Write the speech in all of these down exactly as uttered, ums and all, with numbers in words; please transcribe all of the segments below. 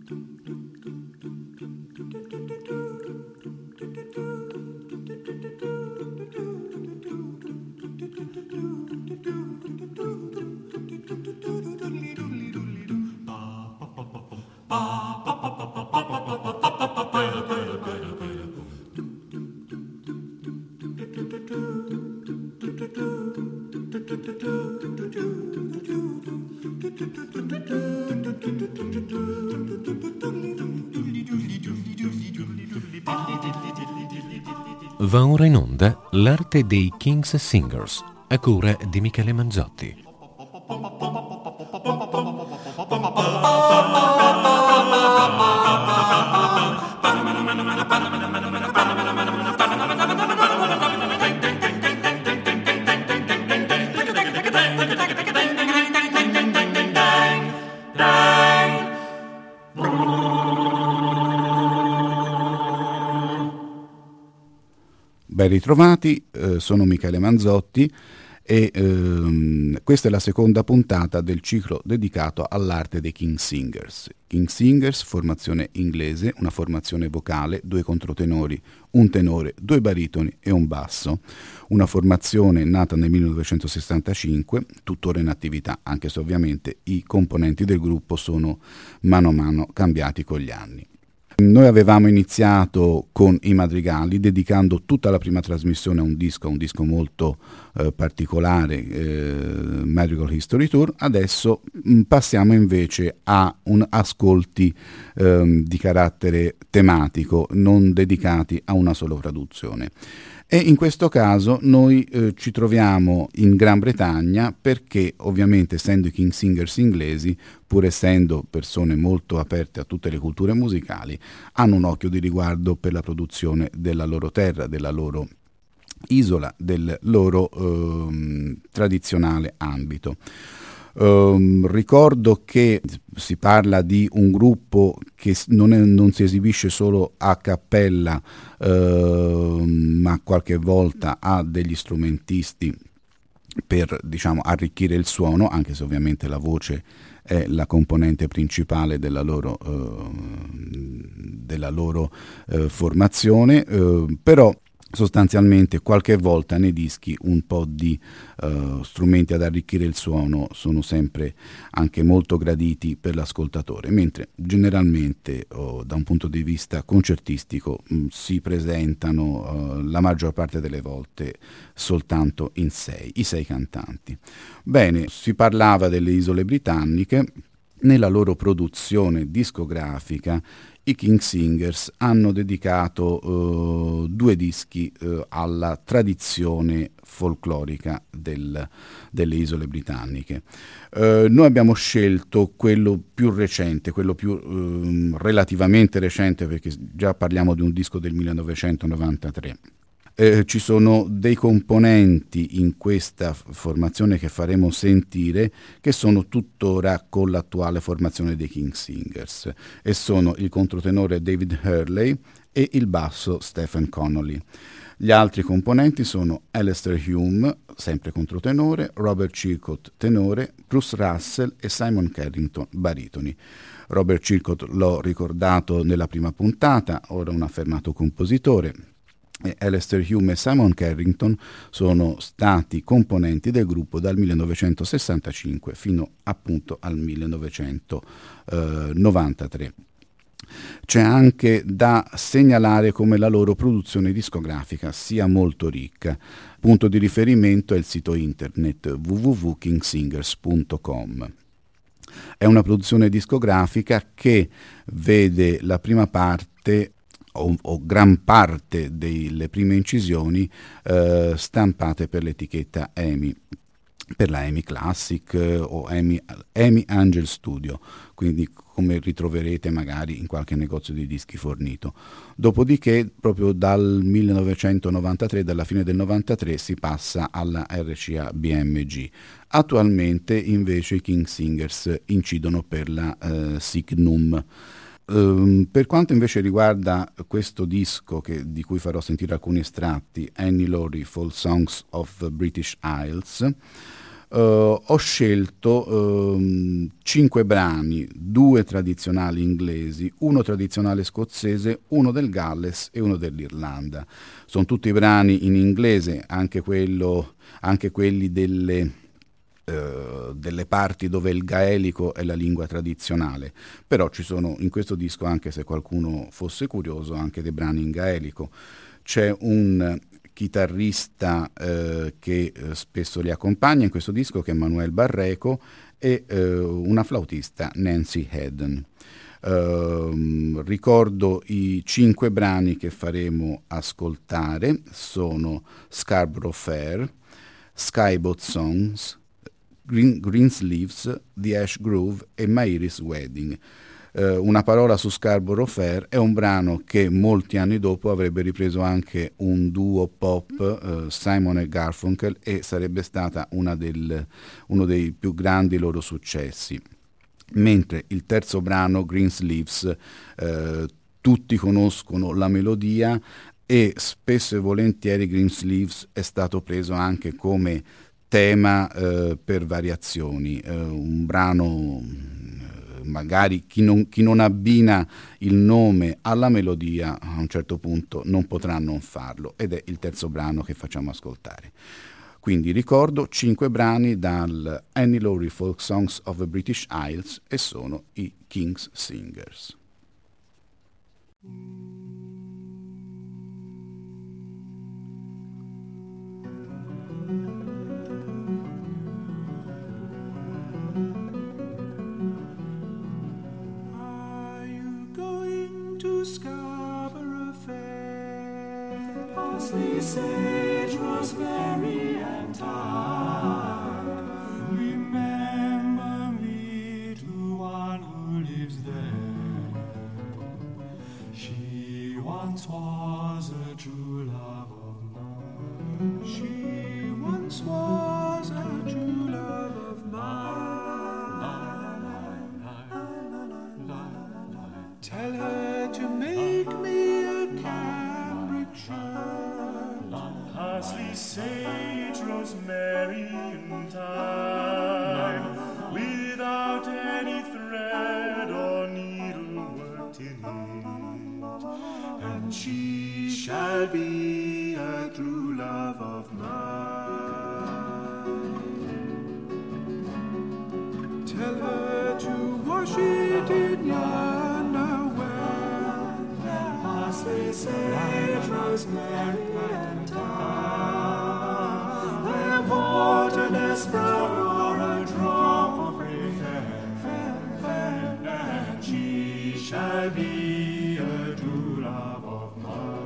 Va ora in onda l'arte dei King's Singers, a cura di Michele Manzotti. Ben ritrovati, eh, sono Michele Manzotti e ehm, questa è la seconda puntata del ciclo dedicato all'arte dei King's Singers. King's Singers, formazione inglese, una formazione vocale, due controtenori, un tenore, due baritoni e un basso. Una formazione nata nel millenovecentosessantacinque, tuttora in attività, anche se ovviamente i componenti del gruppo sono mano a mano cambiati con gli anni. Noi avevamo iniziato con i madrigali, dedicando tutta la prima trasmissione a un disco, a un disco molto eh, particolare, eh, Madrigal History Tour. Adesso mh, passiamo invece a un ascolti eh, di carattere tematico, non dedicati a una sola traduzione. E in questo caso noi eh, ci troviamo in Gran Bretagna perché ovviamente essendo i King's Singers inglesi, pur essendo persone molto aperte a tutte le culture musicali, hanno un occhio di riguardo per la produzione della loro terra, della loro isola, del loro eh, tradizionale ambito. Um, ricordo che si parla di un gruppo che non, è, non si esibisce solo a cappella, uh, ma qualche volta ha degli strumentisti per, diciamo, arricchire il suono, anche se ovviamente la voce è la componente principale della loro, uh, della loro uh, formazione, uh, però sostanzialmente qualche volta nei dischi un po' di uh, strumenti ad arricchire il suono sono sempre anche molto graditi per l'ascoltatore, mentre generalmente oh, da un punto di vista concertistico mh, si presentano uh, la maggior parte delle volte soltanto in sei, i sei cantanti. Bene, si parlava delle isole britanniche. Nella loro produzione discografica i King's Singers hanno dedicato uh, due dischi uh, alla tradizione folclorica del, delle isole britanniche. Uh, noi abbiamo scelto quello più recente, quello più uh, relativamente recente, perché già parliamo di un disco del millenovecentonovantatré. Eh, ci sono dei componenti in questa formazione che faremo sentire che sono tuttora con l'attuale formazione dei King's Singers e sono il controtenore David Hurley e il basso Stephen Connolly. Gli altri componenti sono Alastair Hume, sempre controtenore, Robert Chilcott, tenore, Bruce Russell e Simon Carrington, baritoni. Robert Chilcott l'ho ricordato nella prima puntata, ora un affermato compositore. E Alastair Hume e Simon Carrington sono stati componenti del gruppo dal millenovecentosessantacinque fino appunto al millenovecentonovantatré. C'è anche da segnalare come la loro produzione discografica sia molto ricca. Punto di riferimento è il sito internet w w w punto king singers punto com. È una produzione discografica che vede la prima parte O, o gran parte delle prime incisioni eh, stampate per l'etichetta EMI, per la EMI Classic eh, o EMI, EMI Angel Studio, quindi come ritroverete magari in qualche negozio di dischi fornito. Dopodiché proprio dal millenovecentonovantatré, dalla fine del novantatré, si passa alla R C A B M G. Attualmente invece i King's Singers incidono per la eh, Signum. Um, per quanto invece riguarda questo disco che, di cui farò sentire alcuni estratti, Annie Laurie Folk Songs of the British Isles, Uh, ho scelto um, cinque brani, due tradizionali inglesi, uno tradizionale scozzese, uno del Galles e uno dell'Irlanda. Sono tutti brani in inglese, anche, quello, anche quelli delle, uh, delle parti dove il gaelico è la lingua tradizionale, però ci sono in questo disco, anche se qualcuno fosse curioso, anche dei brani in gaelico. C'è un chitarrista eh, che eh, spesso li accompagna in questo disco, che è Manuel Barreco, e eh, una flautista, Nancy Hedden. Uh, ricordo i cinque brani che faremo ascoltare: sono Scarborough Fair, Skyboat Songs, Green, Greensleeves, The Ash Groove e My Iris Wedding. Uh, una parola su Scarborough Fair: è un brano che molti anni dopo avrebbe ripreso anche un duo pop, uh, Simon e Garfunkel, e sarebbe stata una del, uno dei più grandi loro successi. Mentre il terzo brano, Greensleeves, uh, tutti conoscono la melodia, e spesso e volentieri Greensleeves è stato preso anche come tema uh, per variazioni. Uh, un brano, magari chi non, chi non abbina il nome alla melodia a un certo punto non potrà non farlo, ed è il terzo brano che facciamo ascoltare. Quindi ricordo cinque brani dal Annie Laurie Folk Songs of the British Isles, e sono i King's Singers. Scarborough Fair, parsley, sage, rosemary, and thyme. Remember me to one who lives there. She once was a true love of mine. She once was a true love of mine. Tell her to make me a cambric shirt, parsley, sage, rosemary, and thyme, without any thread or needle worked in it, and she shall be a true love of mine. Tell her to wash it in yonder well, parsley, sage, rosemary, and thyme, where wilderness brown or a drop of rain, and she shall be a true love of mine.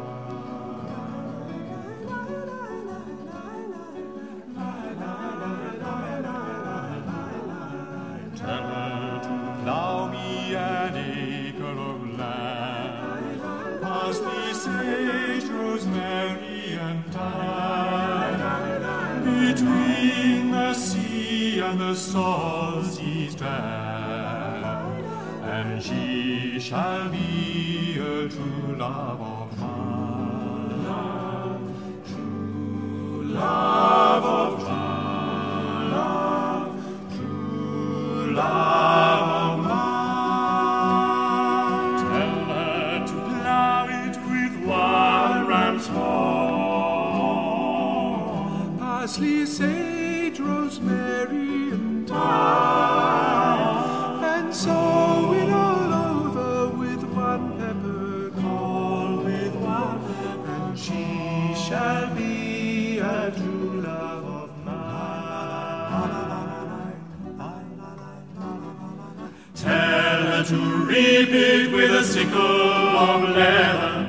Tell her to plow me an acre of land, parsley, sage, rosemary, and thyme, between the sea and the salt sea strand, and she shall be a true love of mine, true love of mine. Love of mine. Tell her to plow it with one ram's horn, parsley, sage, rosemary, and thyme, and sow it all over with one peppercorn, with one, and she shall be a true love of mine. Tell her to reap it with a sickle of leather,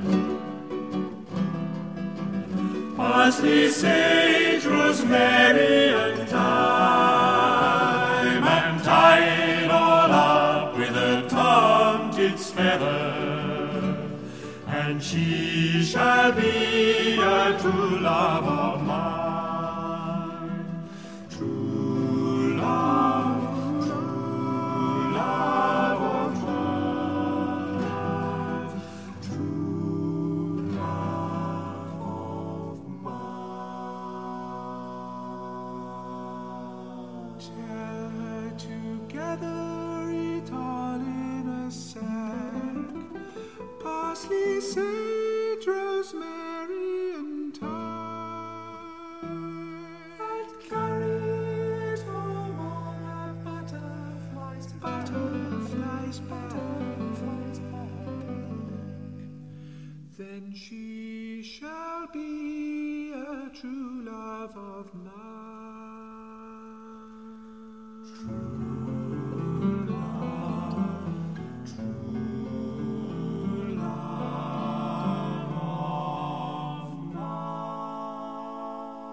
parsley, sage, rosemary, and thyme, and tie it all up with a tomtit's feather, and she shall be a true love of mine, true love. parsley, sage, rosemary, and thyme, and carry it home on a butterfly's back, butterfly's back, butterfly's back. Then she shall be a true love of mine. True love, true love of mine.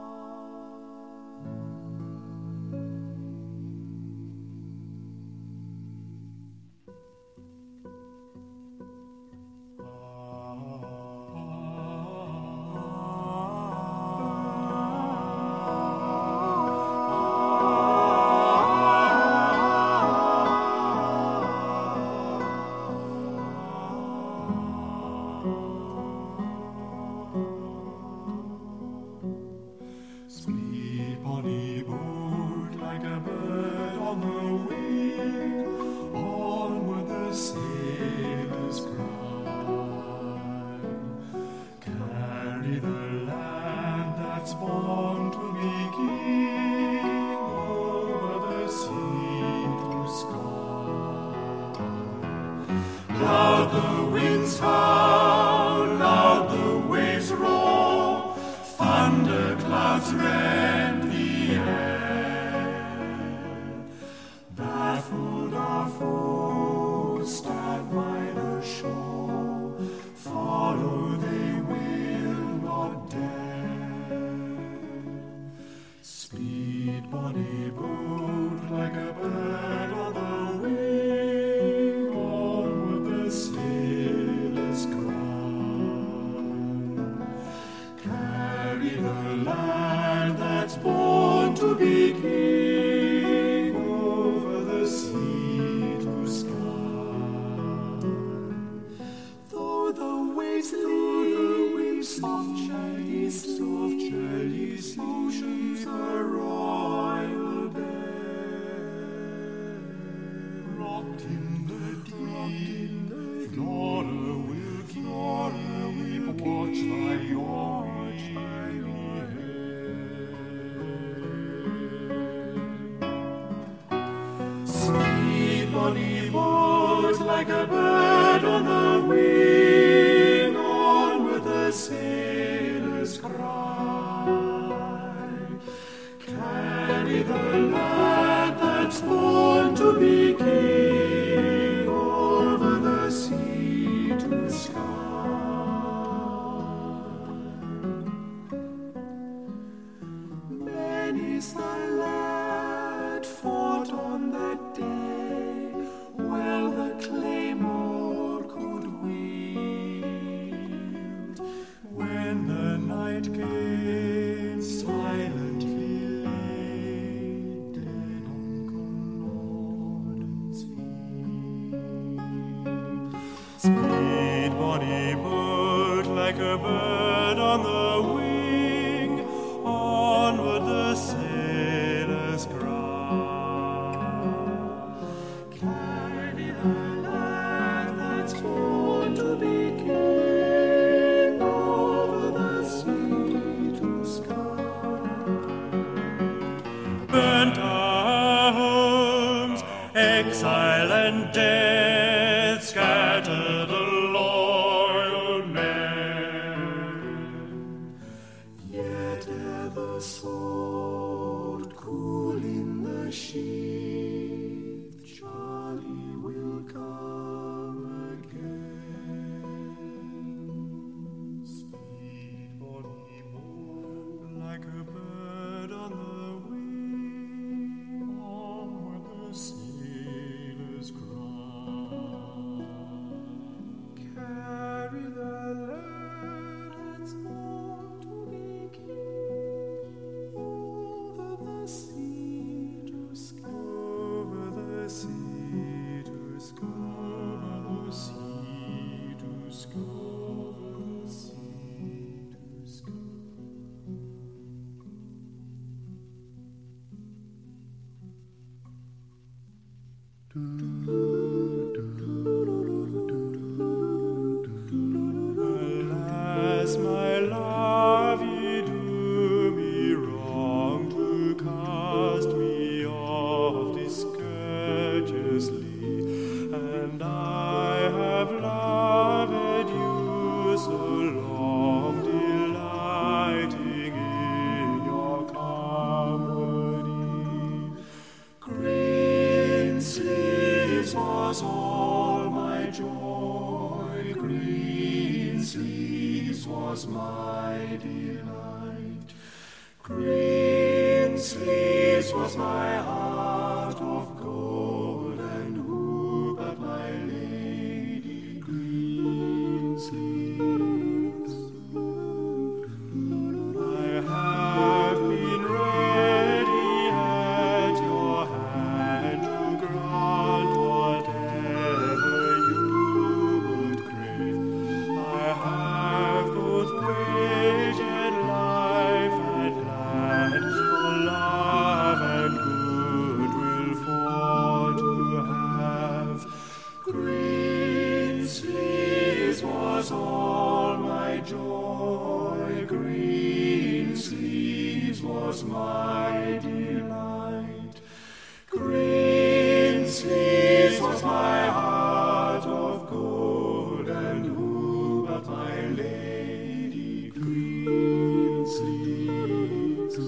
Sweet bonny boat, like a bird on the wing, onward the sailors cry. Carry the land that's born to be king, over the sea to sky. Loud the winds howl, loud the waves roar, thunder clouds rend the air. Baffled our foes stand by the shore, follow they will not dare. Speed, bonny boat, like a bird on the wing, onward the sailors cry. Carry the land that's born to be king, over the sea to sky. Though the waves leap, soft jelly, soft jelly, ocean's a royal bed. Rocked in the deep, Flora will Flora will watch thy your Sweet bonny boat, like a bird on the wing, onward the sailors cry. Carry the lad that's born to be king, over the sea to sky. Many's the lad fought on that day, well the claymore could wield. When the night gate silently lay dead on Culloden's field. Speed, bonny boat, like a bird on the wing, onward the sailors cry. Carry the lad that's born to be king, over the sea to sky. Burnt our homes, exile and death, scatter the loyal men. Yet ere the sword cool in the sheath, Charlie will come again. Speed, bonny boat, like a bird on the wing, onward the sailors cry. and I have loved you so long, delighting in your company. Green sleeves was all my joy, green sleeves was my delight. Green sleeves was my heart of gold, and who but my lady? Green sleeves. I have been ready at your hand to grant whatever you would crave. I have both wage and life and land, for love and goodwill for to have. Green sleeves was all my joy, green sleeves was my delight. Green sleeves was my heart of gold, and who but my lady? Green sleeves.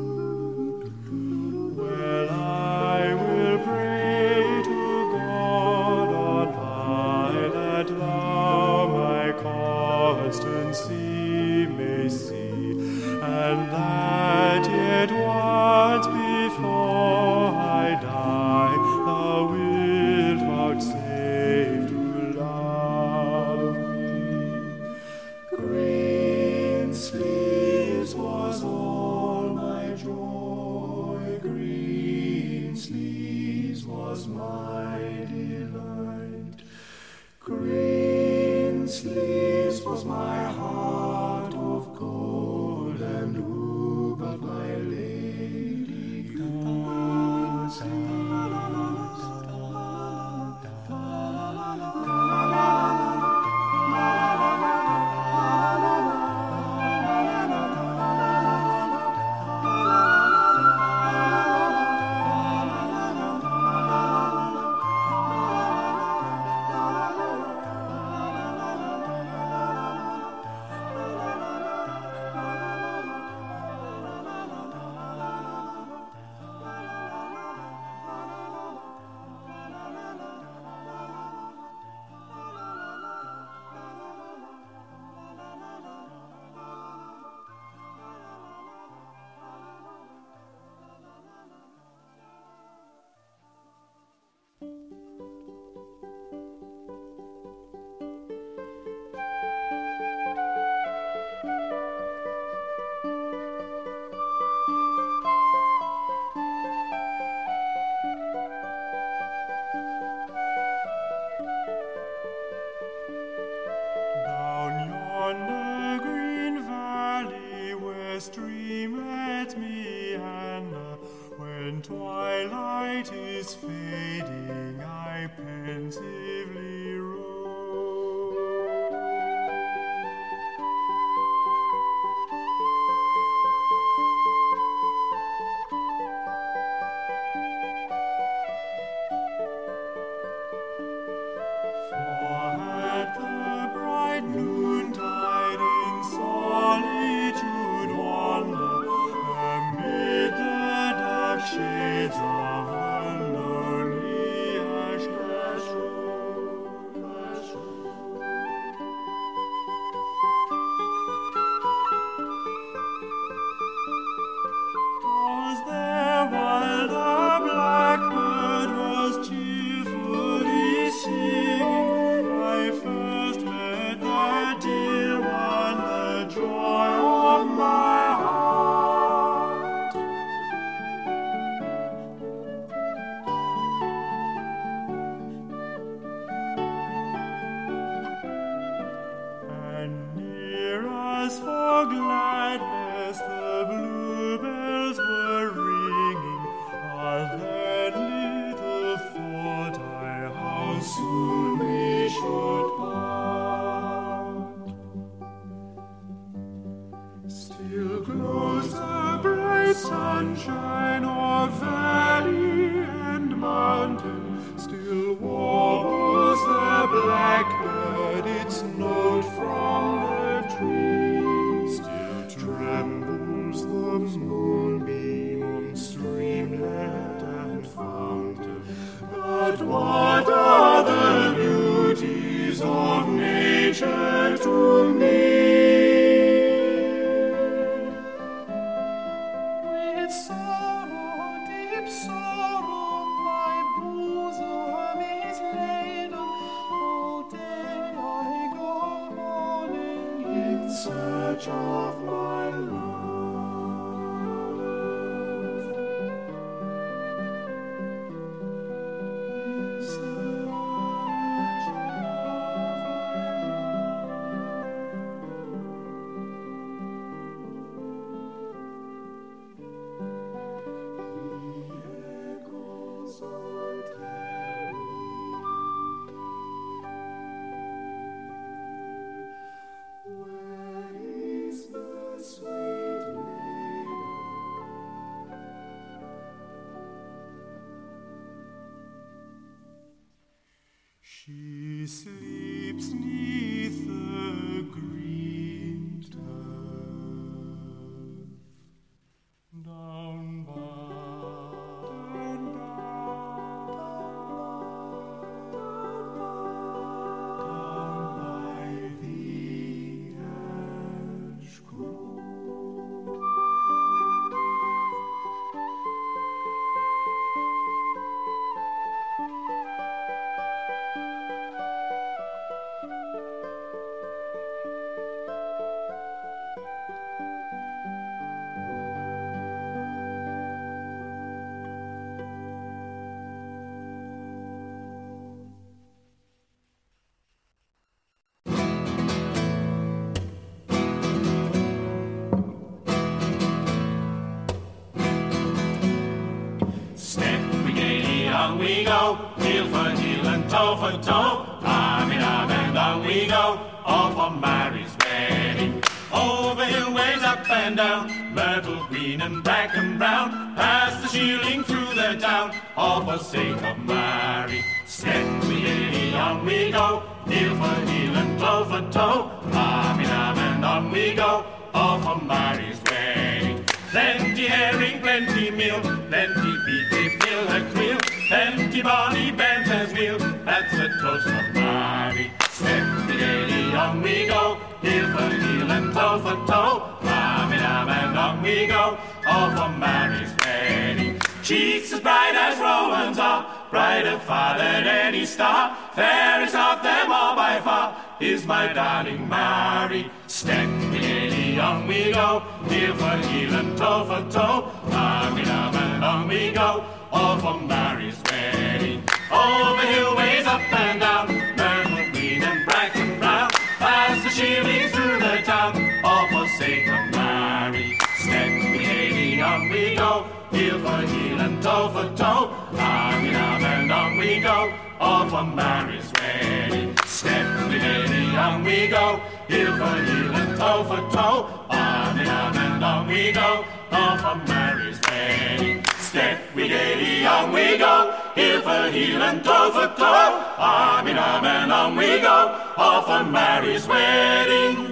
Well, I will pray to God on high that thou my constancy may see, and that yet once before I die thou wilt vouchsafe to love me. Green sleeves was all my joy, green sleeves was my delight. Green sleeves was my heart of gold, and who but my lady? Green sleeves. Down yonder green valley where streamlets meander, when twilight is fading, I pensively roam. For at the bright noontide in solitude wander, amid the dark shades of the lonely ash-grass road, ash road. 'Twas there while the blackbird was cheerfully singing, I first met that dear one, the joy of my heart. And near us for gladness the bluebells were ringing, ah, then little thought I how soon we should part. Still glows the bright sunshine of valley and mountain, still warbles search of my love. In search of she sleeps 'neath the green turf, down by, down by, down by the ash grove. Step we gaily on we go, heel for heel and toe for toe, arm in arm and on we go, all for Mary's wedding. Over hill ways up and down, myrtle green and black and brown, past the shielding through the town, all for sake of Mary. Step we gaily on we go, heel for heel and toe for toe, arm in arm and on we go, all for Mary's wedding. Plenty herring, plenty meal, plenty beef, they fill her creel, plenty bonny bent as meal, that's the toast of Mary. Step gaily on we go, heel for heel and toe for toe, arm in arm and on we go, all for Mary's wedding. Cheeks as bright as Romans are, brighter far than any star, fairest of them all by far, is my darling Mary. Step gaily on we go, heel for heel and toe for toe, arm in arm and on we go, all for Mary's wedding. Over hill ways up and down, myrtle green and black and brown, past the shielding through the town, all for sake of Mary. Step gaily on we go, heel for heel and toe for toe, arm in arm and on we go, all for Mary's wedding. Step gaily on we go, heel for heel and toe for toe, arm in arm and on we go, all for Mary's wedding. Step we gaily on we go, heel for heel and toe for toe, arm in arm and on we go, all for Mary's wedding.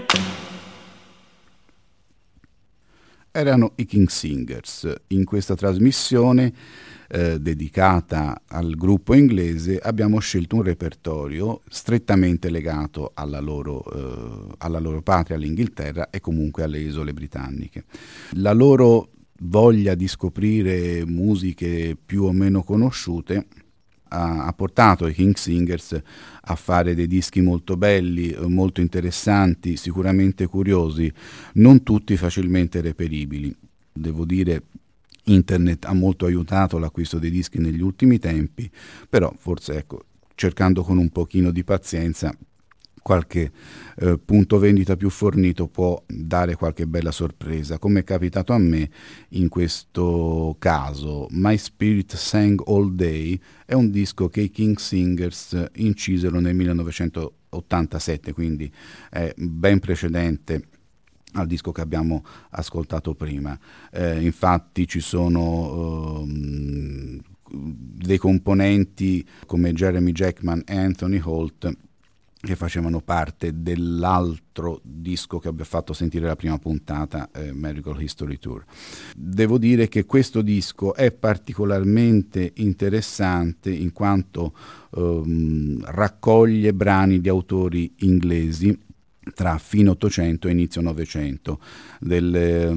Erano i King Singers. In questa trasmissione eh, dedicata al gruppo inglese abbiamo scelto un repertorio strettamente legato alla loro, eh, alla loro patria, all'Inghilterra e comunque alle isole britanniche. La loro voglia di scoprire musiche più o meno conosciute ha, ha portato i King Singers a fare dei dischi molto belli, molto interessanti, sicuramente curiosi, non tutti facilmente reperibili. Devo dire, internet ha molto aiutato l'acquisto dei dischi negli ultimi tempi, però forse, ecco, cercando con un pochino di pazienza, qualche eh, punto vendita più fornito può dare qualche bella sorpresa, come è capitato a me in questo caso. My Spirit Sang All Day è un disco che i King Singers incisero nel millenovecentottantasette, quindi è ben precedente al disco che abbiamo ascoltato prima. Eh, infatti ci sono um, dei componenti come Jeremy Jackman e Anthony Holt che facevano parte dell'altro disco che abbiamo fatto sentire la prima puntata, eh, Miracle History Tour. Devo dire che questo disco è particolarmente interessante in quanto ehm, raccoglie brani di autori inglesi tra fine Ottocento e inizio Novecento. Del,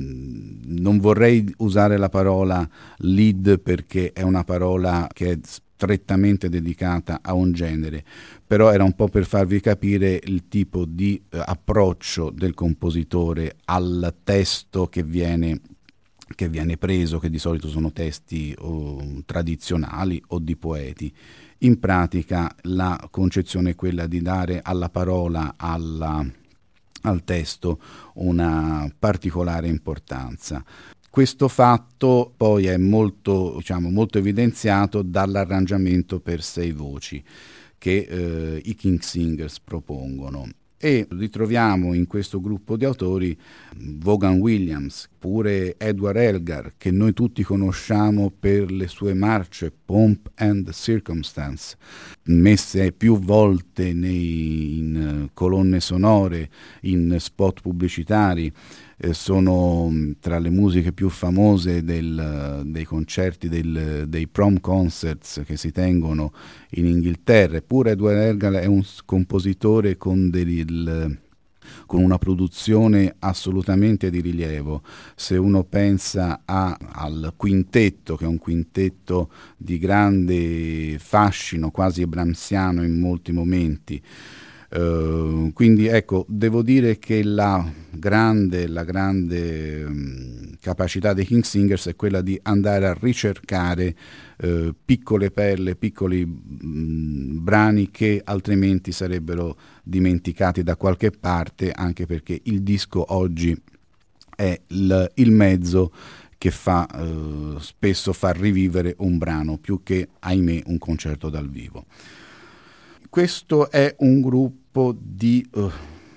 um, non vorrei usare la parola lead perché è una parola che è strettamente dedicata a un genere, però era un po' per farvi capire il tipo di eh, approccio del compositore al testo che viene, che viene preso, che di solito sono testi o, tradizionali o di poeti. In pratica la concezione è quella di dare alla parola, alla, al testo, una particolare importanza. Questo fatto poi è molto, diciamo, molto evidenziato dall'arrangiamento per sei voci che eh, i King's Singers propongono. E ritroviamo in questo gruppo di autori Vaughan Williams, pure Edward Elgar, che noi tutti conosciamo per le sue marce Pomp and Circumstance, messe più volte nei, in colonne sonore, in spot pubblicitari. Eh, sono tra le musiche più famose del, dei concerti, del, dei prom concerts che si tengono in Inghilterra. Eppure Edward Elgar è un compositore con, del, con una produzione assolutamente di rilievo. Se uno pensa a, al quintetto, che è un quintetto di grande fascino, quasi brahmsiano in molti momenti, Uh, quindi ecco, devo dire che la grande, la grande um, capacità dei King's Singers è quella di andare a ricercare uh, piccole perle, piccoli um, brani che altrimenti sarebbero dimenticati da qualche parte, anche perché il disco oggi è il, il mezzo che fa uh, spesso far rivivere un brano più che, ahimè, un concerto dal vivo. Questo è un gruppo di uh,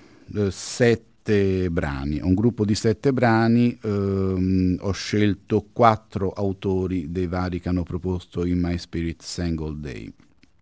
sette brani, un gruppo di sette brani, um, ho scelto quattro autori dei vari che hanno proposto in My Spirit Sang All Day.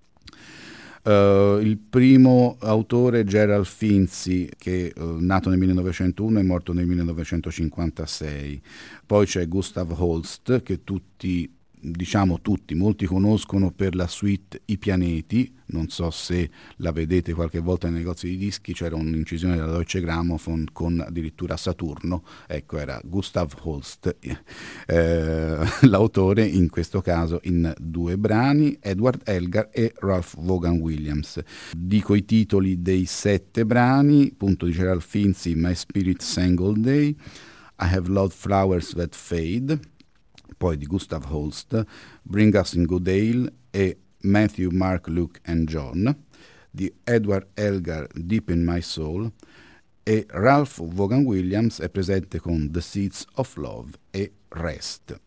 Uh, il primo autore è Gerald Finzi, che è uh, nato nel millenovecentouno e morto nel millenovecentocinquantasei. Poi c'è Gustav Holst, che tutti, diciamo tutti, molti conoscono per la suite I pianeti. Non so se la vedete qualche volta nei negozi di dischi, c'era un'incisione della Deutsche Grammophon con addirittura Saturno, ecco, era Gustav Holst, eh, l'autore in questo caso in due brani, Edward Elgar e Ralph Vaughan Williams. Dico i titoli dei sette brani, appunto di Gerald Finzi, My Spirit Sang All Day, I Have Loved Flowers That Fade, poi di Gustav Holst, Bring Us in Good Ale e Matthew, Mark, Luke and John, di Edward Elgar, Deep in My Soul, e Ralph Vaughan Williams è presente con The Seeds of Love e Rest.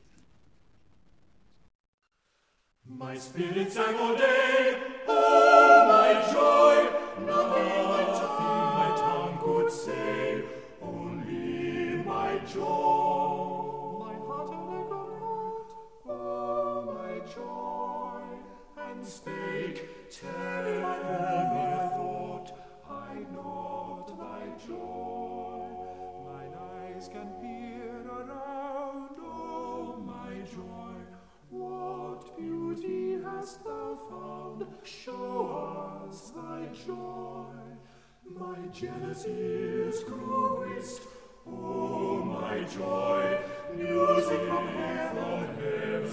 My spirit sang all day, oh my joy, nothing my tongue could say, only my joy. My heart and oh my joy, and spake, tell I ever thought, I not thy joy. Mine eyes can peer around, oh my joy, what beauty hast thou found? Show us thy joy. My jealous ears grow whist, oh my joy, music from heaven,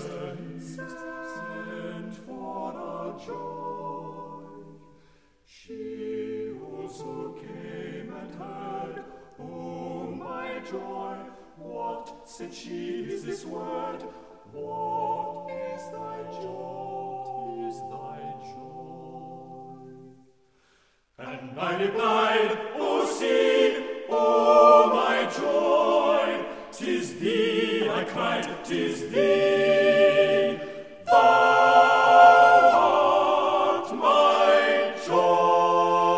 sent for our joy. She also came and heard, oh my joy, what, said she, is this word? What is thy joy? Is thy joy? And I replied, oh see, oh my joy, 'tis thee, I cried, 'tis thee, thou art my joy.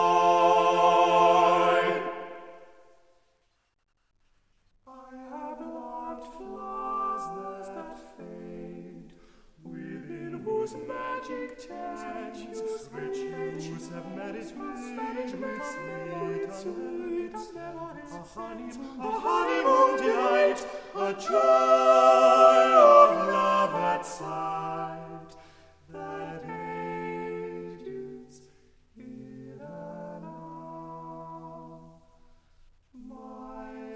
I have loved flowers that fade, within whose magic tents rich hues have married with sweet, sweet, a honeymoon, a honeymoon delight, a joy of love at sight, that ages in and out. My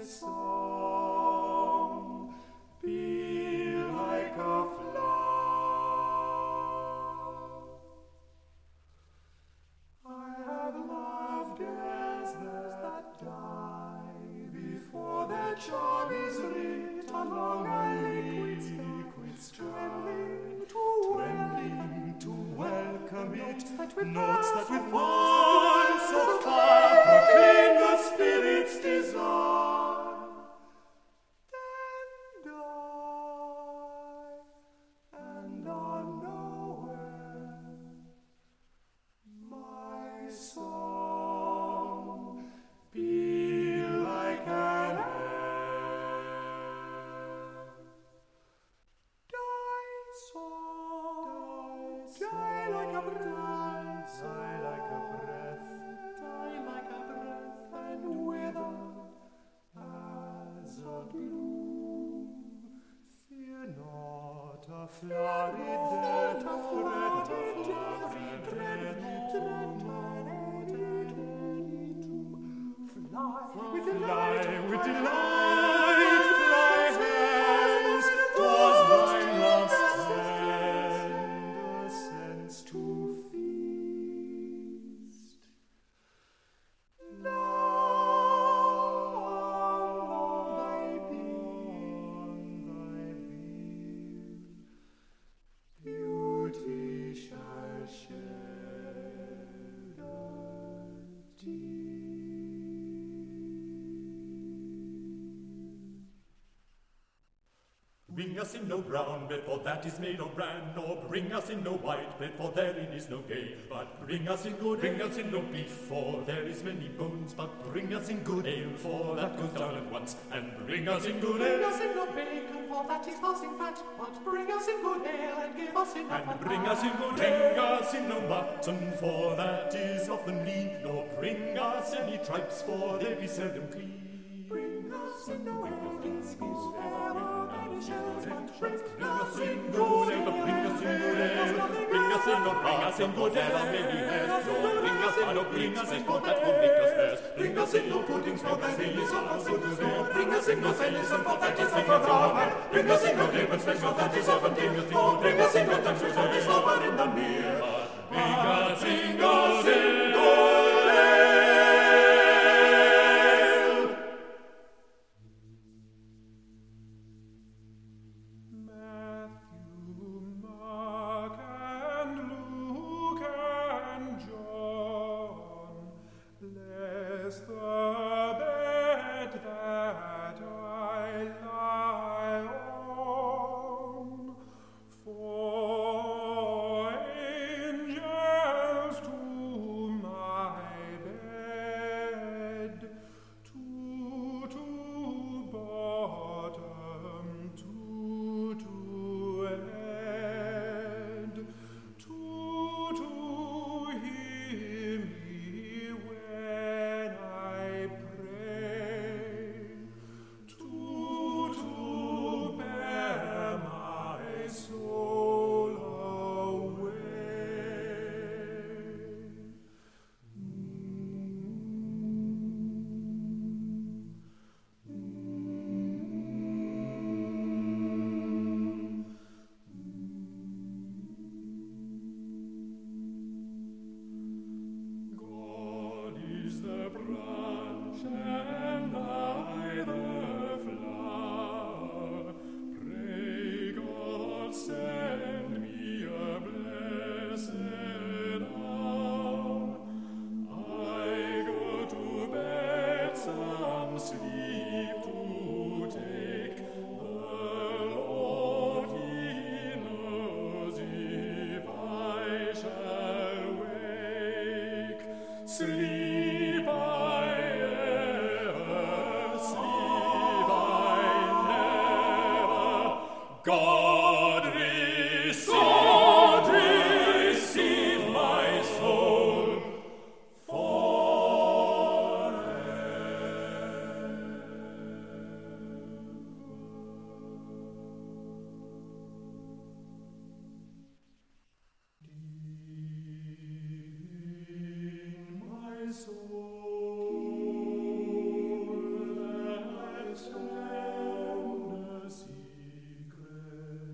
song be like a flower Notes that with voice of fire proclaim the spirit's desire. Then die, and are nowhere. My song be like an air. Die, song, die like a breath, die like a breath, die like a breath, and wither as a bloom. Fear not a flowery death, a flowery death, dread not any tomb. Fly with delight, with delight, fly hence, 'twas thy love's tender sense to feast. Now on thy beam, beauty shall shed a tear. Bring us in no brown bread, for that is made of bran, nor bring us in no white bread, for therein is no gain. But bring us in good, bring us in no beef, for there is many bones. But bring us in good ale, for that goes down at once. And bring us in good ale, Bring us in no bacon, for that is passing fat. But bring us in good ale, and give us enough and of bring us in good, bring us in no mutton, for that is often lean. Nor bring us any tripes, for they be seldom clean. Bring us in no ale, this is ever many shells. But bring us in Good ale, but bring us in good ale. Bring us in, no bring us in good ale of many hairs. Nor bring us in, no bring us in, for that will make us hairs. Bring us in no puddings, for that is all good ale. Bring us in no venison, for that is like a flower. Bring us in no David's flesh, for that is often dignity. Bring us in no touches, for this lover in the mere. Bring us in good ale. Matthew, Mark, and Luke, and John, bless the bed that I lie on, for angels to my bed, two to bottom, two to head, two to hear me when I pray, two to bear my soul away. God is the branch and I the flower. Pray God send me a blessed hour. I go to bed some sleep to take. The Lord He knows if I shall wake. Sleep I ever, sleep I never. God receive, God receive my soul in my soul, that sound a secret.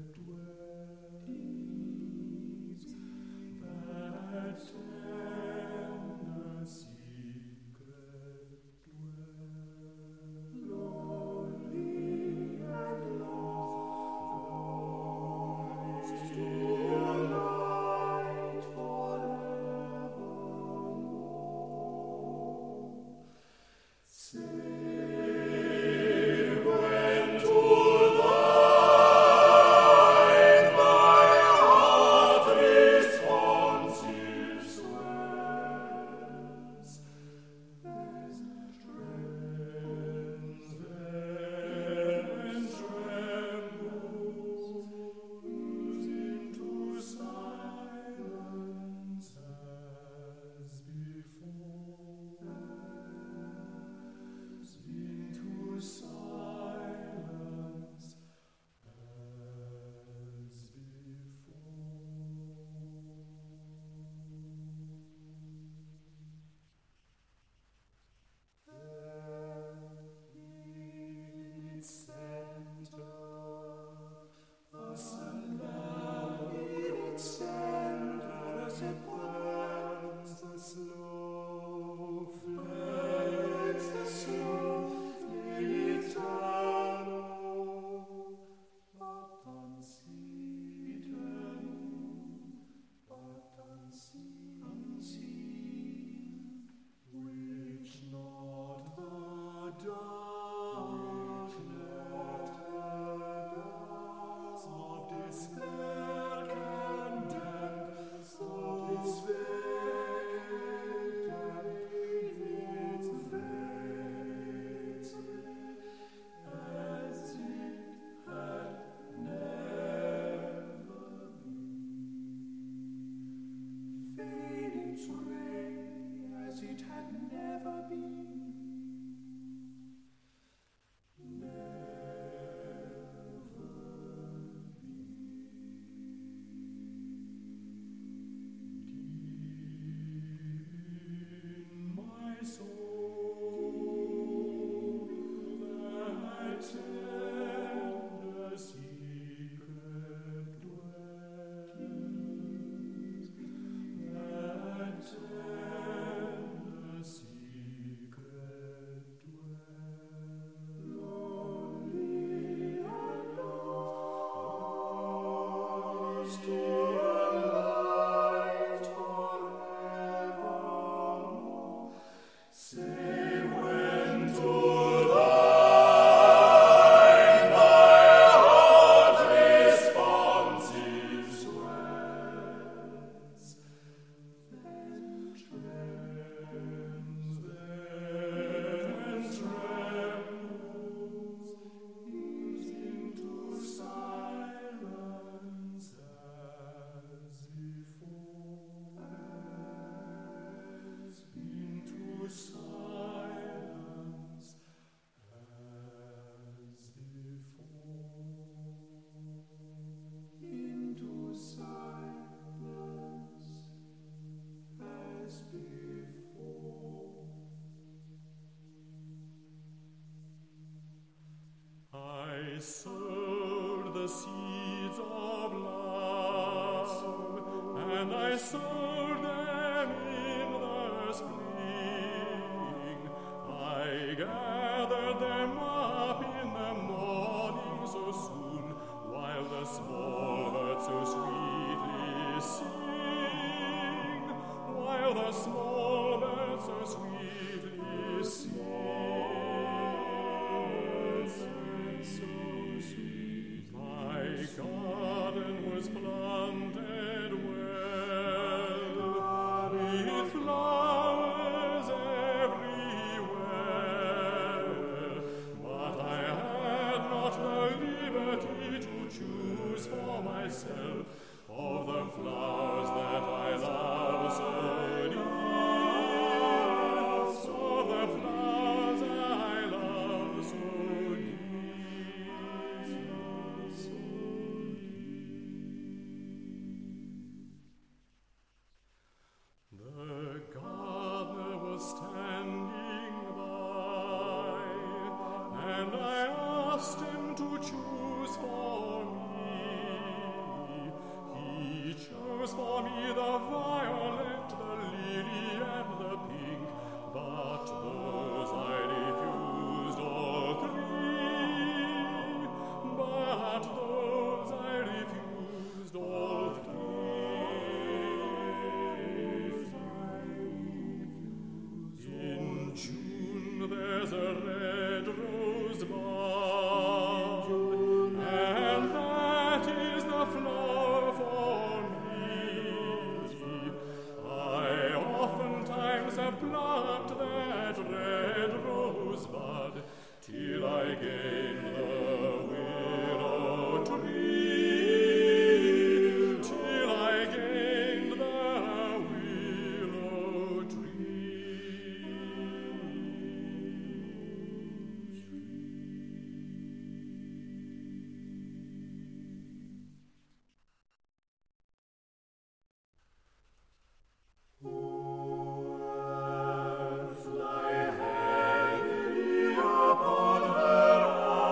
sowed the seeds of love, and I sowed them in the spring. I gathered them up in the morning so soon, while the small birds so sweetly sing, while the small birds so sweetly sing. My garden was planted well, with flowers everywhere, but I had not the liberty to choose for myself of the flowers that I love so dear, of the flowers I love so dear. The gardener was standing by, and I asked him to choose for me. He chose for me the violet, the lily, and the pink, but those I refused all three, but those I refused all three. In June there's a red rose bud, and that is the flower for me. I oftentimes have plucked that red rose bud till I gained the willow tree, till I gained the willow tree. Fly heavily upon her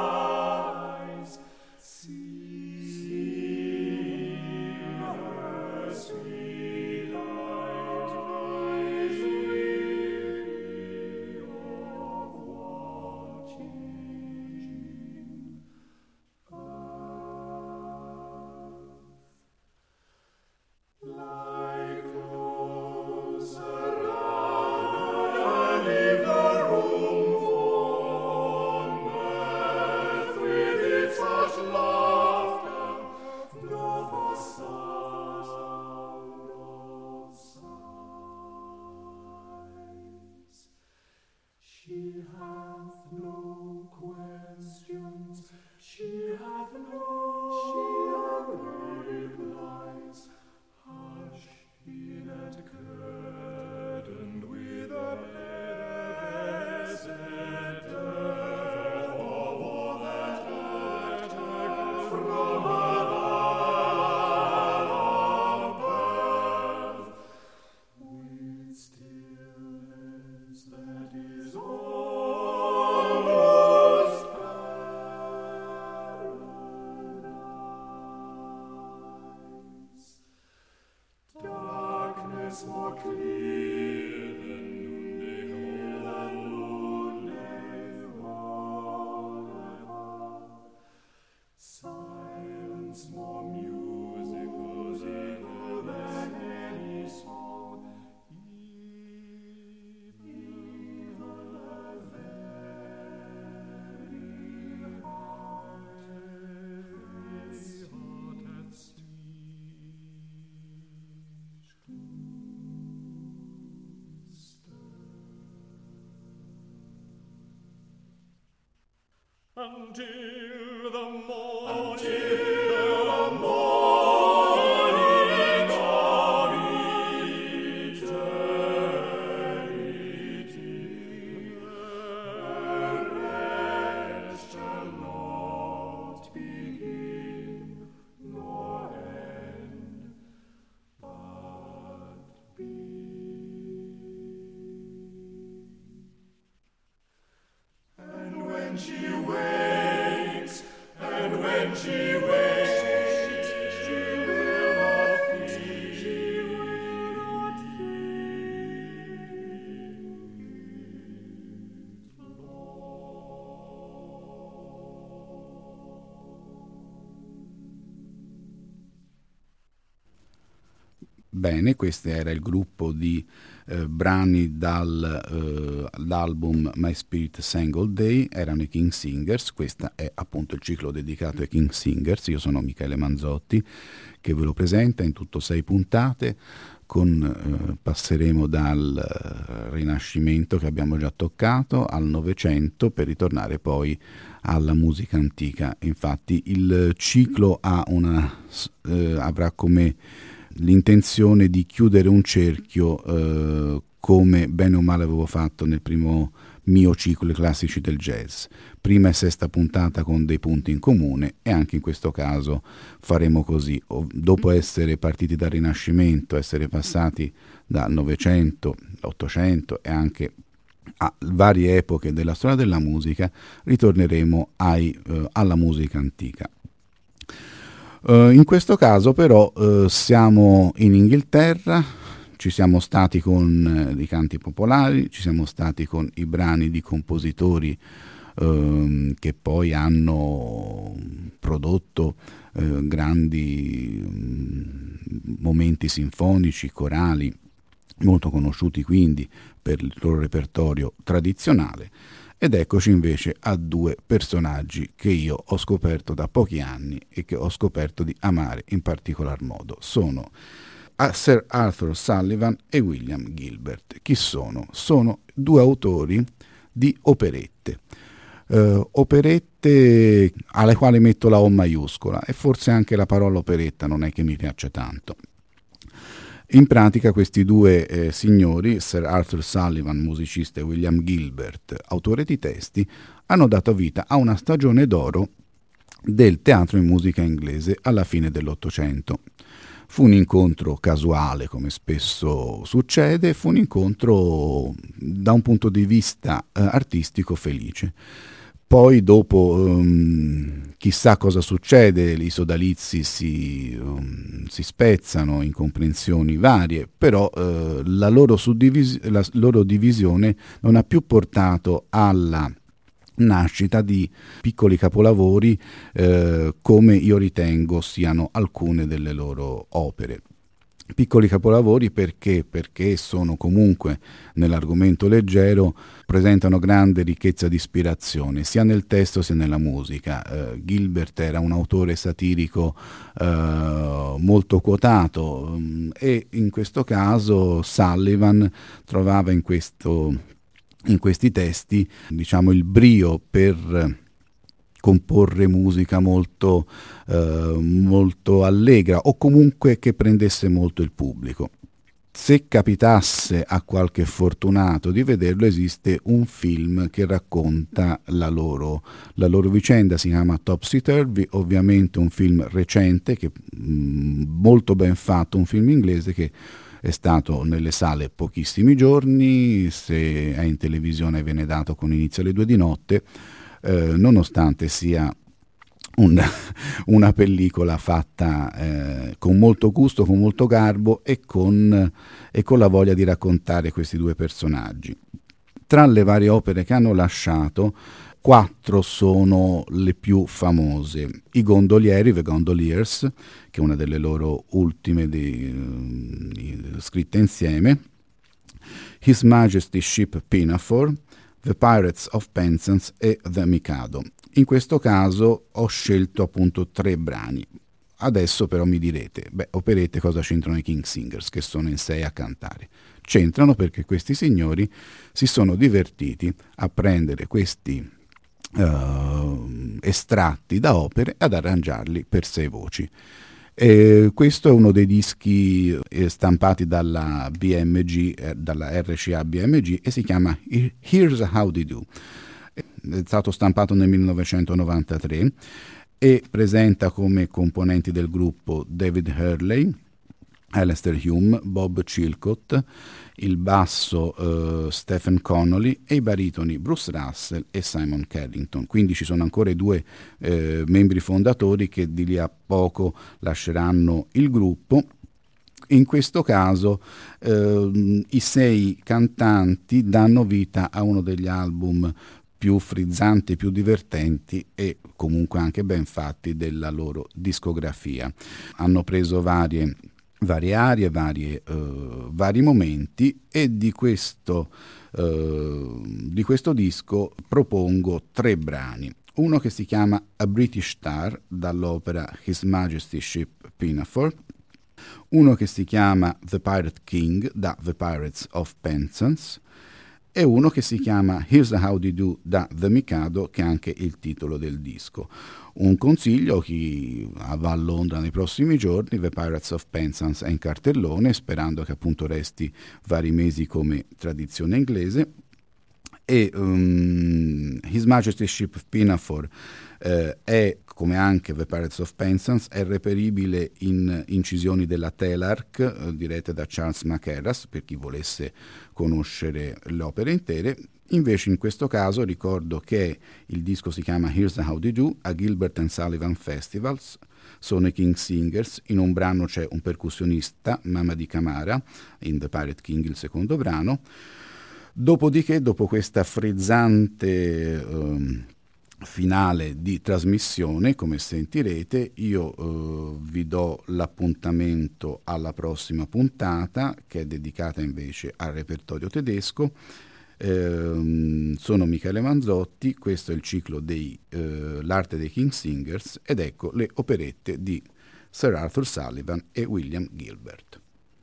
Until the morning, until the morning of eternity, the rest shall not begin nor end, but be. And when she wakes, and when she wakes, she will not fear, she will not Bene, questo era il gruppo di eh, brani dall'album My Spirit Sang All Day, erano i King Singers. Questo è appunto il ciclo dedicato ai King Singers. Io sono Michele Manzotti che ve lo presenta in tutto sei puntate. Con, eh, passeremo dal eh, Rinascimento che abbiamo già toccato al Novecento per ritornare poi alla musica antica. Infatti il ciclo ha una, eh, avrà come l'intenzione di chiudere un cerchio eh, come bene o male avevo fatto nel primo mio ciclo, i classici del jazz. Prima e sesta puntata con dei punti in comune, e anche in questo caso faremo così. Dopo essere partiti dal Rinascimento, essere passati dal Novecento, l'Ottocento e anche a varie epoche della storia della musica, ritorneremo ai, eh, alla musica antica. Uh, in questo caso però uh, siamo in Inghilterra, ci siamo stati con uh, i canti popolari, ci siamo stati con i brani di compositori uh, che poi hanno prodotto uh, grandi um, momenti sinfonici, corali, molto conosciuti quindi per il loro repertorio tradizionale. Ed eccoci invece a due personaggi che io ho scoperto da pochi anni e che ho scoperto di amare in particolar modo. Sono Sir Arthur Sullivan e William Gilbert. Chi sono? Sono due autori di operette. Uh, operette alle quali metto la O maiuscola, e forse anche la parola operetta non è che mi piaccia tanto. In pratica questi due eh, signori, Sir Arthur Sullivan, musicista, e William Gilbert, autore di testi, hanno dato vita a una stagione d'oro del teatro in musica inglese alla fine dell'Ottocento. Fu un incontro casuale, come spesso succede, fu un incontro da un punto di vista eh, artistico felice. Poi dopo um, chissà cosa succede, i sodalizi si, um, si spezzano in comprensioni varie, però uh, la, loro suddivis- la loro divisione non ha più portato alla nascita di piccoli capolavori eh, come io ritengo siano alcune delle loro opere. Piccoli capolavori perché? Perché sono comunque nell'argomento leggero, presentano grande ricchezza di ispirazione sia nel testo sia nella musica. Uh, Gilbert era un autore satirico uh, molto quotato um, e in questo caso Sullivan trovava in, questo, in questi testi, diciamo, il brio per comporre musica molto, eh, molto allegra, o comunque che prendesse molto il pubblico. Se capitasse a qualche fortunato di vederlo, esiste un film che racconta la loro, la loro vicenda, si chiama Topsy Turvy, ovviamente un film recente, che, mh, molto ben fatto, un film inglese che è stato nelle sale pochissimi giorni, se è in televisione viene dato con inizio alle due di notte. Eh, nonostante sia un, una pellicola fatta eh, con molto gusto, con molto garbo e con, e con la voglia di raccontare questi due personaggi. Tra le varie opere che hanno lasciato, quattro sono le più famose. I gondolieri, The Gondoliers, che è una delle loro ultime di, uh, scritte insieme, His Majesty's Ship Pinafore, The Pirates of Penzance e The Mikado. In questo caso ho scelto appunto tre brani. Adesso però mi direte, beh, operette cosa c'entrano i King Singers, che sono in sei a cantare? C'entrano perché questi signori si sono divertiti a prendere questi uh, estratti da opere ad arrangiarli per sei voci. E questo è uno dei dischi eh, stampati dalla B M G, eh, dalla R C A B M G, e si chiama Here's How They Do. È stato stampato nel millenovecentonovantatré e presenta come componenti del gruppo David Hurley, Alastair Hume, Bob Chilcott, il basso uh, Stephen Connolly e i baritoni Bruce Russell e Simon Carrington. Quindi ci sono ancora i due eh, membri fondatori che di lì a poco lasceranno il gruppo. In questo caso eh, i sei cantanti danno vita a uno degli album più frizzanti, più divertenti e comunque anche ben fatti della loro discografia. Hanno preso varie varie arie, varie, uh, vari momenti, e di questo, uh, di questo disco propongo tre brani. Uno che si chiama A British Star, dall'opera His Majesty's Ship Pinafore, uno che si chiama The Pirate King, da The Pirates of Penzance, e uno che si chiama Here's How They Do, da The Mikado, che è anche il titolo del disco. Un consiglio: chi va a Londra nei prossimi giorni, The Pirates of Penzance è in cartellone, sperando che appunto resti vari mesi come tradizione inglese. E um, His Majesty's Ship Pinafore eh, è, come anche The Pirates of Penzance, è reperibile in incisioni della Telarc eh, dirette da Charles Maceras, per chi volesse conoscere le opere intere. Invece in questo caso ricordo che il disco si chiama Here's How They Do, a Gilbert and Sullivan Festivals, sono i King Singers, in un brano c'è un percussionista, Mamadi Camara, in The Pirate King il secondo brano. Dopodiché, dopo questa frizzante um, finale di trasmissione, come sentirete, io uh, vi do l'appuntamento alla prossima puntata, che è dedicata invece al repertorio tedesco. Eh, sono Michele Manzotti, questo è il ciclo dei eh, l'arte dei King Singers, ed ecco le operette di Sir Arthur Sullivan e William Gilbert.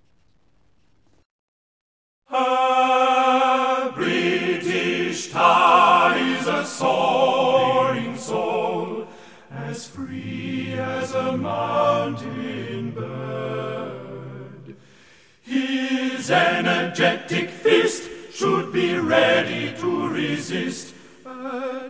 A British tar is a soaring soul, as free as a mountain bird. His energetic fist should be ready to resist a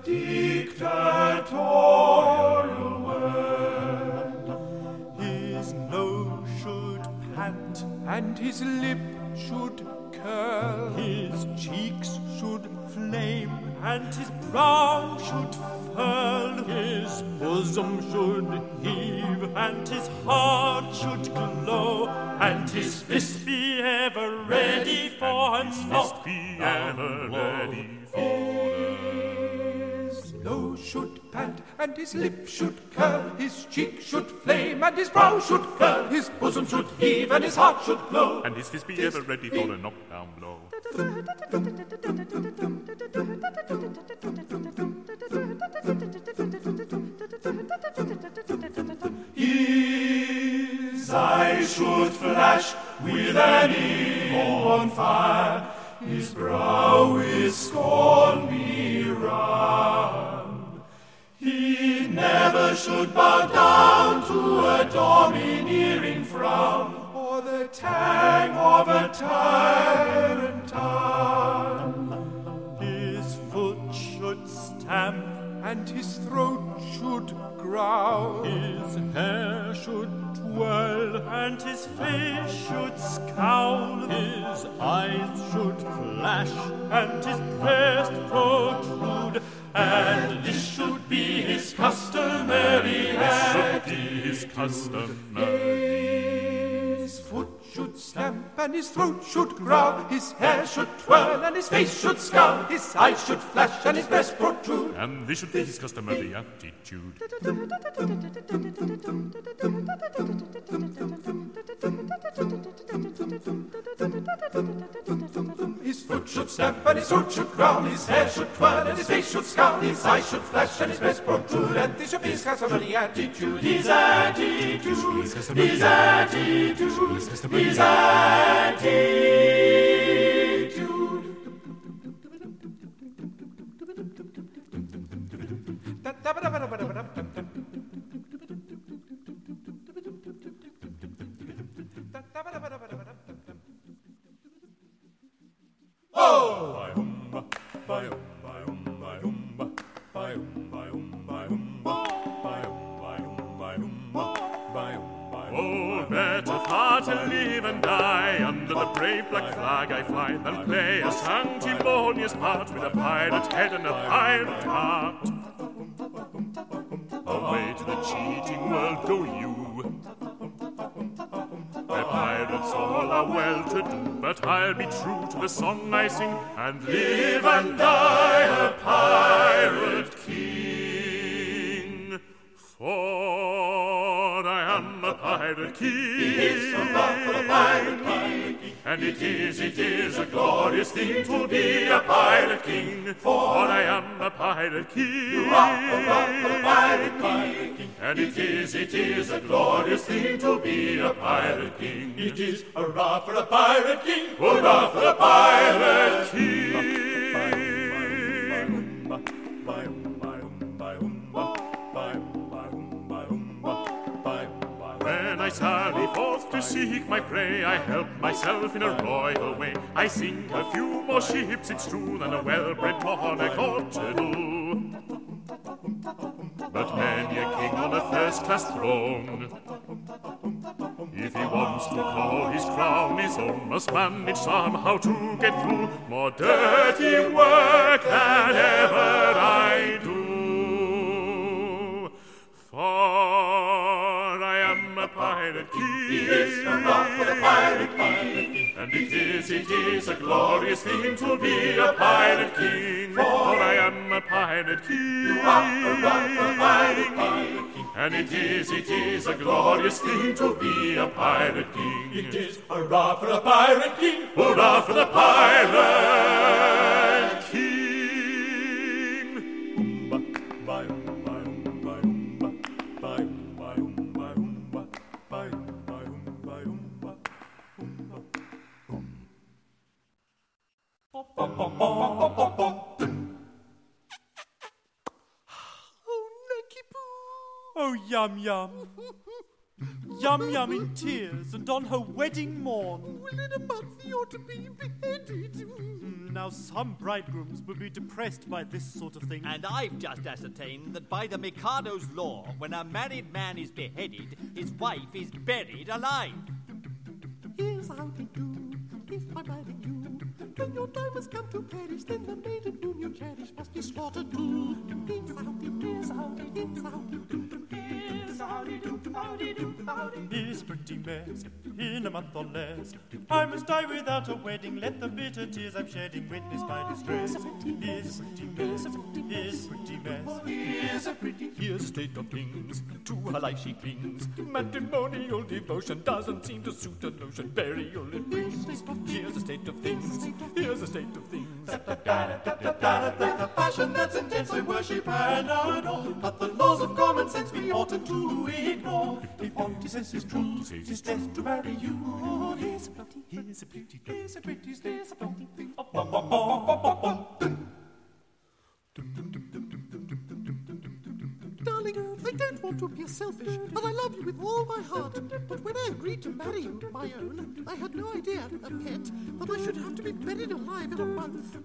dictatorial word. His nose should pant and his lip should curl. His cheeks should flame and his brow should furl. His bosom should heave and his heart should glow, and his fist be ever ready for and his fist be ever ready for his nose should pant and his lip should curl. His cheek should flame and his brow should curl. His bosom should heave and his heart should glow, and his fist be ever ready for a knockdown blow. His eyes should flash with an evil on fire. His brow with scorn be wrung. He never should bow down to a domineering frown, or the tang of a tyrant tongue. His foot should stamp and his throat should growl. His hair should twirl and his face should scowl. His eyes should flash and his breast protrude, and this should be his customary This should be his customary. His foot should stamp and his throat should growl. His hair should twirl and his face should scowl. His eyes should flash and his breast protrude, And this should be his customary attitude. His foot should stamp and his throat should growl. His hair should twirl and his face should scowl. His eyes should flash and his breast protrude, and this should be his customary attitude. His attitude, his attitude, his attitude. brave black flag I fly, then play a sanctimonious part with a pirate head and a pirate heart. Away to the cheating world go you. The pirates all are well-to-do, but I'll be true to the song I sing and live and die a pirate king. For I am a pirate king. He is a pirate king. And it is, it is a glorious thing to be a pirate king. For I am a pirate king. You are a pirate king. And it is, it is a glorious thing to be a pirate king. It is hurrah for a pirate king. Hurrah for a pirate king. When I sally forth to seek my prey, I help myself in a royal way. I sink a few more ships, it's true, than a well-bred monarch ought to do. But many a king on a first-class throne, if he wants to call his crown his own, must manage somehow to get through more dirty work than ever I do. For I am a pirate king. He is a pirate king. And it is, it is a glorious thing to be a pirate king. For I am a pirate king. You are a pirate king. And it is, it is a glorious thing to be a pirate king. It is hurrah for a pirate king. Hurrah for the pirate king. Oh, Yum Yum. Yum Yum in tears, and on her wedding morn. Well, in a month he ought to be beheaded. Mm, now, some bridegrooms will be depressed by this sort of thing. And I've just ascertained that by the Mikado's law, when a married man is beheaded, his wife is buried alive. Here's how they do, if I marry you. When your time has come to perish, then the maiden whom you cherish must be slaughtered too. Here's how they do, here's how they do, here's how they do. Here's how they do, how they do, how they do. This pretty mess, in a month or less, I must die without a wedding. Let the bitter tears I'm shedding witness my distress. Here's a pretty mess, here's a pretty mess, here's a pretty. Here's a state of things, to her life she clings. Matrimonial devotion doesn't seem to suit a notion. Burial it brings. Here's a state of things, here's a state of things. With a passion that's intense I worship and adore, but the laws of common sense we oughtn't to ignore. If what he says is true, it's death to marry you. Here's a pretty, here's a pretty, here's a pretty, here's a pretty thing. Darling, I don't want to appear selfish, and I love you with all my heart. But when I agreed to marry you, my own, I had no idea, a pet, that I should have to be buried alive in a month.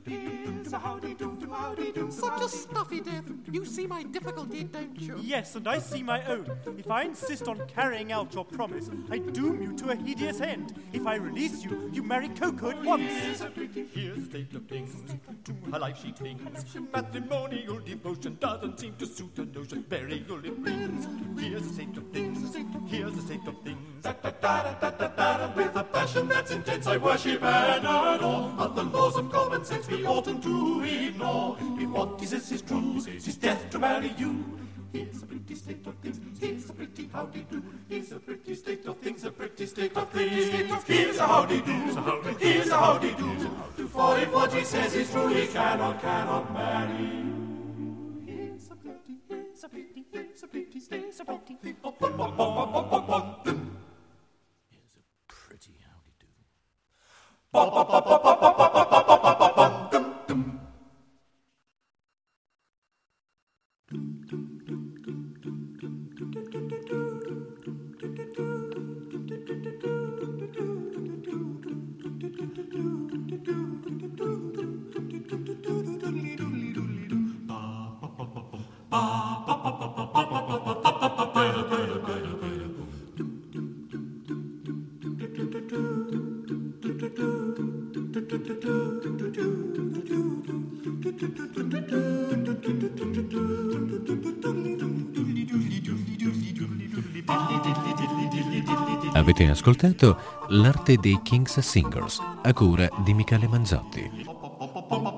Such a stuffy death. You see my difficulty, don't you? Yes, and I see my own. If I insist on carrying out your promise, I doom you to a hideous end. If I release you, you marry Coco at once. Here's a state of things, to her life she clings. Matrimonial devotion doesn't seem to suit a notion. Burial it brings. Here's a state of things, here's a state of things. With a passion that's intense I worship and adore, but the laws of common sense we oughtn't to ignore. If what he says is true, it's death to marry you. Here's a pretty state of things, here's a pretty howdy-do. Here's a pretty state of things, a pretty state of things. Here's a howdy-do, here's a howdy-do. For if what he says is true, he cannot, cannot marry you. Here's a pretty, here's a pretty, here's a pretty, here's a pretty. Here's a pretty howdy-do. Avete ascoltato L'arte dei King's Singers, a cura di Michele Manzotti.